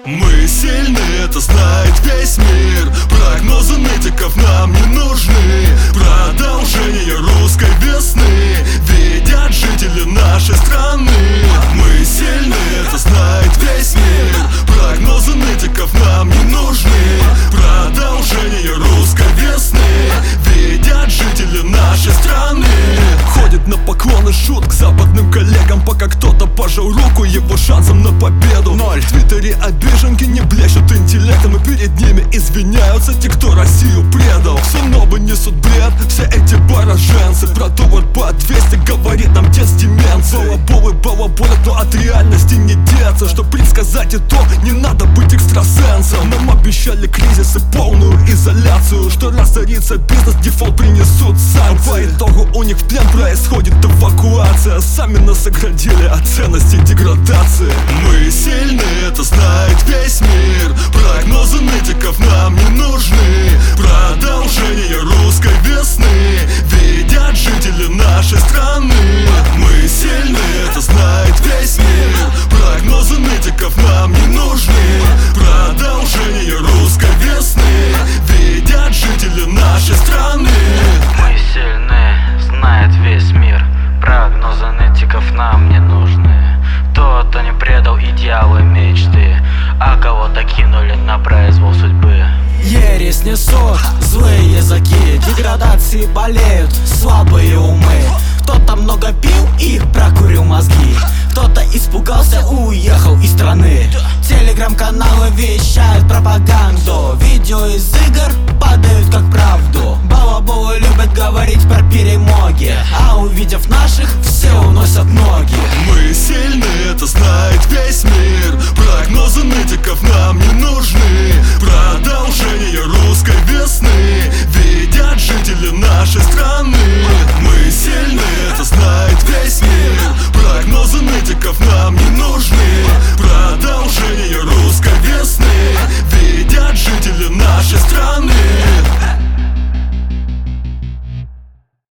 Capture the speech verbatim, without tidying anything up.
Мы сильны, это знает весь мир. Прогнозы нытиков нам не нужны. Продолжение русской весны видят жители нашей страны. Мы сильны, это знает весь мир. Прогнозы нытиков нам не нужны. Продолжение русской весны видят жители нашей страны. Ходит на поклоны шут к западным коллегам, пока кто-то пожал руку его шансом на победу. Ноль. В твиттере обиженки не блещут интеллектом, и перед ними извиняются те, кто Россию предал. Все ново несут бред, все эти пораженцы. Про доллар по двести говорит нам дед с деменцией. Балаболы балаболят, но от реальности не деться. Чтоб предсказать и то, не надо быть экстрасенсом. Нам обещали кризис и полную изоляцию, что разорится бизнес, дефолт принесут санкции. По итогу у них в плен происходит эвакуация. Сами нас оградили от ценности деградации. Мы сильны, это знает весь мир. Прогнозы нытиков нам не нужны. Продолжение русской весны видят жители нашей страны. Мы сильны, это знает весь мир. Прогнозы нытиков нам не нужны. Продолжение русской весны видят жители нашей страны. Мы сильны, знает весь мир. Прогнозы нытиков нам не нужны. Кто-то не предал идеалы мечты, а кого-то кинули на произвол судьбы. Ересь несут злые языки, деградации болеют слабые умы. Кто-то много пил и прокурил мозги, кто-то испугался, уехал из страны. Телеграм-каналы вещают пропаганду, видео из игр падают как правду. Балаболы любят говорить про перемоги, а увидев наших, все уносят ноги. Мы сильны, это знает весь мир. Прогнозы нытиков нам не нужны. Продолжение русской весны видят жители нашей страны.